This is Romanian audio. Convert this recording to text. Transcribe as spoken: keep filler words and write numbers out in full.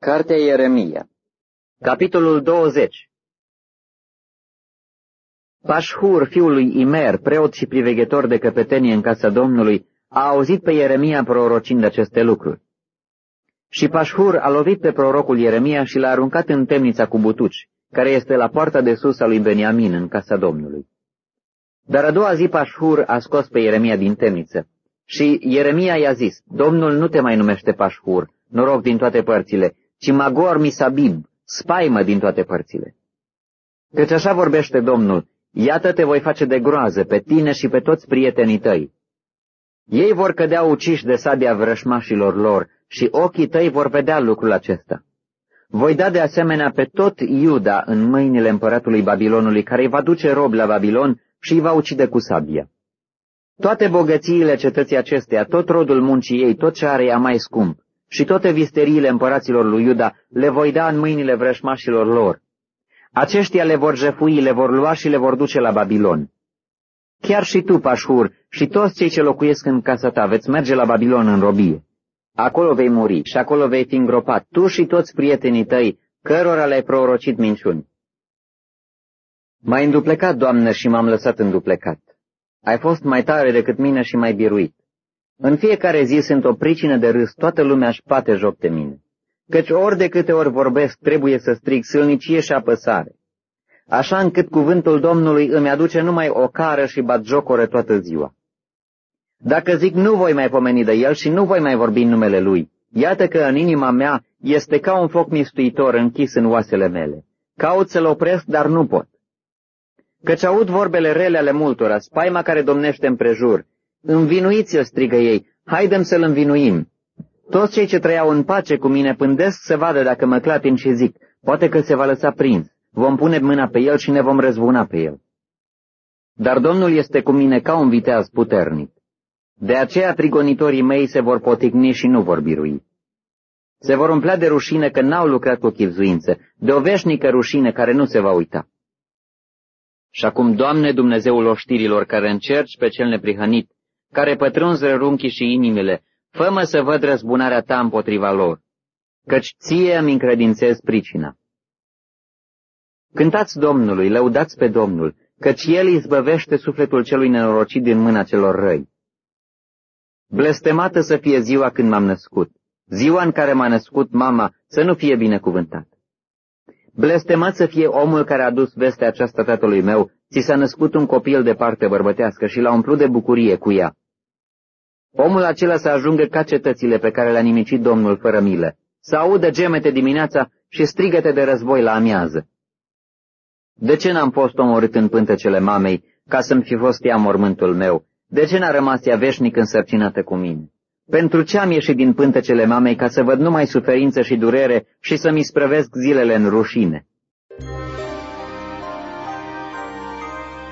Cartea Ieremia, capitolul douăzeci. Pașhur, fiul lui Imer, preot și priveghetor de căpetenie în casa Domnului, a auzit pe Ieremia prorocind aceste lucruri. Și Pașhur a lovit pe prorocul Ieremia și l-a aruncat în temnița cu butuci, care este la poarta de sus a lui Beniamin în casa Domnului. Dar a doua zi Pașhur a scos pe Ieremia din temniță și Ieremia i-a zis: Domnul nu te mai numește Pașhur, noroc din toate părțile, ci Magor Misabib, spaimă din toate părțile. Căci așa vorbește Domnul: iată te voi face de groază pe tine și pe toți prietenii tăi. Ei vor cădea uciși de sabia vrășmașilor lor și ochii tăi vor vedea lucrul acesta. Voi da de asemenea pe tot Iuda în mâinile împăratului Babilonului, care îi va duce rob la Babilon și îi va ucide cu sabia. Toate bogățiile cetății acesteia, tot rodul muncii ei, tot ce are ea mai scump, și toate visteriile împăraților lui Iuda le voi da în mâinile vrășmașilor lor. Aceștia le vor jefui, le vor lua și le vor duce la Babilon. Chiar și tu, Pașhur, și toți cei ce locuiesc în casa ta veți merge la Babilon în robie. Acolo vei muri și acolo vei fi îngropat, tu și toți prietenii tăi, cărora le-ai prorocit minciuni. M-ai înduplecat, Doamnă, și m-am lăsat înduplecat. Ai fost mai tare decât mine și mai biruit. În fiecare zi sunt o pricină de râs, toată lumea își bate joc de mine. Căci ori de câte ori vorbesc, trebuie să strig sâlnicie și apăsare. Așa încât cuvântul Domnului îmi aduce numai o cară și batjocoră toată ziua. Dacă zic, nu voi mai pomeni de el și nu voi mai vorbi în numele lui, iată că în inima mea este ca un foc mistuitor închis în oasele mele. Caut să-l opresc, dar nu pot. Căci aud vorbele rele ale multora, spaima care domnește împrejur. Învinuiți-l, strigă ei, haidem să-l învinuim. Toți cei ce trăiau în pace cu mine pândesc să vadă dacă mă clatin și zic, poate că se va lăsa prins, vom pune mâna pe el și ne vom răzbuna pe el. Dar Domnul este cu mine ca un viteaz puternic. De aceea prigonitorii mei se vor poticni și nu vor birui. Se vor umplea de rușine că n-au lucrat cu chibzuință, de o veșnică rușine care nu se va uita. Și acum, Doamne, Dumnezeul oștirilor, care încerci pe cel neprihănit, care pătrunzi rărunchii și inimile, fă-mă să văd răzbunarea ta împotriva lor, căci ție îmi încredințez pricina. Cântați Domnului, lăudați pe Domnul, căci El izbăvește sufletul celui nenorocit din mâna celor răi. Blestemată să fie ziua când m-am născut, ziua în care m-a născut mama să nu fie binecuvântată. Blestemat să fie omul care a dus vestea aceasta tatălui meu, ți s-a născut un copil de parte bărbătească și l-a umplut de bucurie cu ea. Omul acela să ajungă ca cetățile pe care le-a nimicit Domnul fără milă, să audă gemete dimineața și strigăte de război la amiază. De ce n-am fost omorât în pântecele mamei, ca să-mi fi fost ea mormântul meu? De ce n-a rămas ea veșnic însărcinată cu mine? Pentru ce am ieșit din pântecele mamei ca să văd numai suferință și durere și să-mi isprăvesc zilele în rușine?